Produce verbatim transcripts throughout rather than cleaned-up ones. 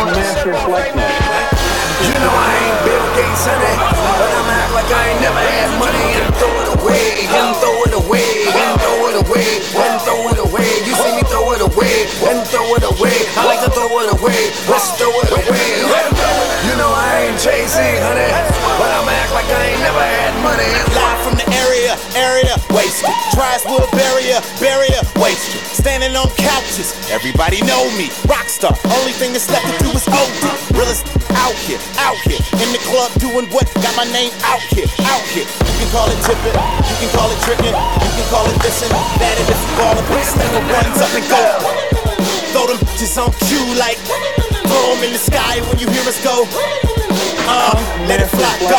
Master Flex Mode. You know I ain't Bill Gates, honey, but I'm act like I ain't never had money and throw it away, and throw it away, and throw it away, and throw it away. You see me throw it away, and throw it away. I like to throw it away, let's throw it away. You know I ain't chasing, honey, but I'm act like I ain't never had money. Live from the area, area, wasted. Tribeswood barrier, barrier, wasted. Standing on couches, everybody know me. Rockstar, only thing that's left to do is O D. Realest out here, out here. In the club doing what? Got my name out here, out here. You can call it tipping, you can call it tricking, you can call it this and that. And if you call it this, nigga runs up and go. Throw them bitches on cue like throw them in the sky when you hear us go. Uh, let it fly, go.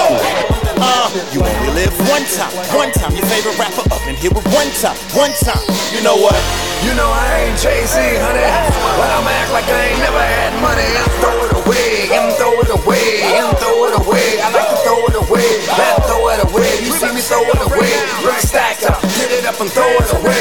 Uh, you only live one time, one time. Your favorite rapper up in here with one time, one time. You know what? You know I ain't chasing, honey, but I'm act like I ain't never had money and throw it away, and throw it away, and throw it away. I like to throw it away, and throw it away. You see me throw it away, bring stacks up, get it up and throw it away.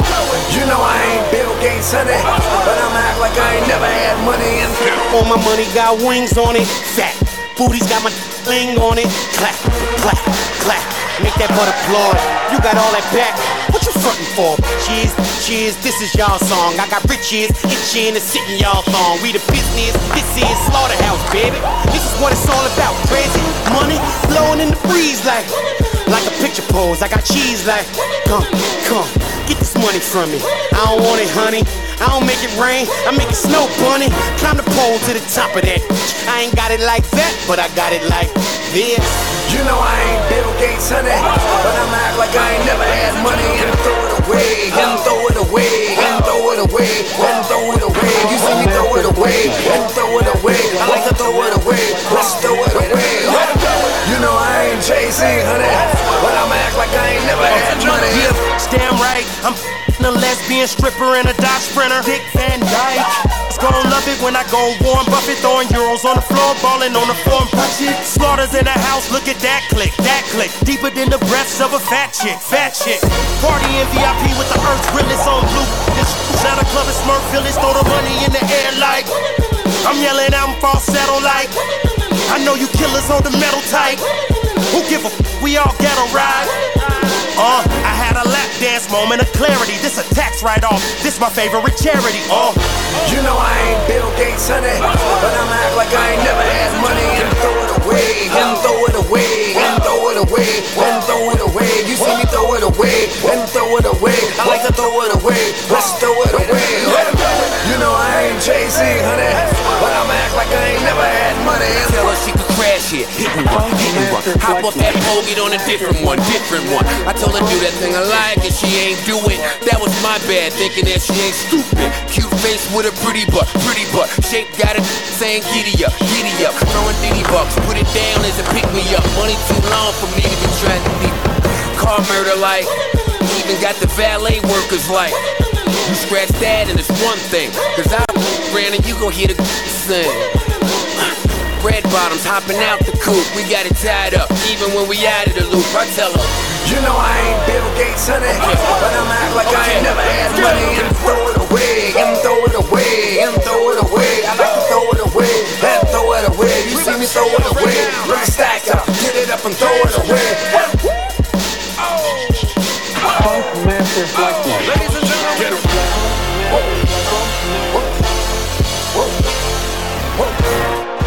You know I ain't Bill Gates, honey, but I'm act like I ain't never had money and all my money got wings on it, fat. Booty's got my bling on it. Clap, clap, clap. Make that butt applaud. You got all that back. What you frontin' for? Cheers, cheers. This is y'all song. I got riches itching to sit in y'all thong. We the business. This is Slaughterhouse, baby. This is what it's all about. Crazy money blowing in the breeze like, like a picture pose. I got cheese like, come, come, get this money from me. I don't want it, honey. I don't make it rain, I make it snow, bunny. Climb the pole to the top of that. I ain't got it like that, but I got it like this. You know I ain't Bill Gates, honey, but I'm act like I ain't never had money and throw it away, and throw it away, and throw it away, and throw it away. You see me throw it away, and throw it away. I like to throw it away, let's throw it away. You know I ain't chasing, honey, but I'm act like I ain't never had money. Yeah, damn right, I'm a lesbian stripper and a Dodge Sprinter. Dick Van Dyke. It's gonna love it when I go Warren Buffett, throwing euros on the floor, balling on the floor and punch it. Slaughters in the house, look at that click, that click. Deeper than the breaths of a fat chick, fat chick. Party in V I P with the Earth's realest on blue. This out of club is Smurf Village, throw the money in the air like I'm yelling out in falsetto like I know you killers on the metal type. Who give a f? We all ghetto ride. Uh, I had a lap dance moment of clarity. This a tax write-off. This my favorite charity. Uh, you know I ain't Bill Gates, honey, but I'm act like I ain't never had money and throw it away, and throw it away, and throw it away, and throw it away. You see me throw it away, and throw it away. I like to throw it away, let's throw it away. You know I ain't chasing, honey, but I'm act like I ain't never had money. Tell her she could crash here, hit and run, hit and run. Hop off that pole, get on a different one, different one. I told her do that thing I like and she ain't do it. That was my bad, thinking that she ain't stupid. Cute face with a pretty butt, pretty butt. Shape got it saying giddy up, giddy up. Throwing diddy bucks, put it down as a pick me up. Money too long for me to be trying to be car murder like. Even got the valet workers like. You scratch that and it's one thing, cause I ran and you gon' hear the sing. Red bottoms hopping out the coupe, we got it tied up, even when we out of the loop. I tell her, you know I ain't Bill Gates, honey, but I'm act like I ain't never had money and throw it away, and throw it away, and throw it away. I like to throw it away, and throw it away. You see me throw it away, bring stacks up, get it up and throw it away. Funk Master Flex Mode. Ladies and gentlemen,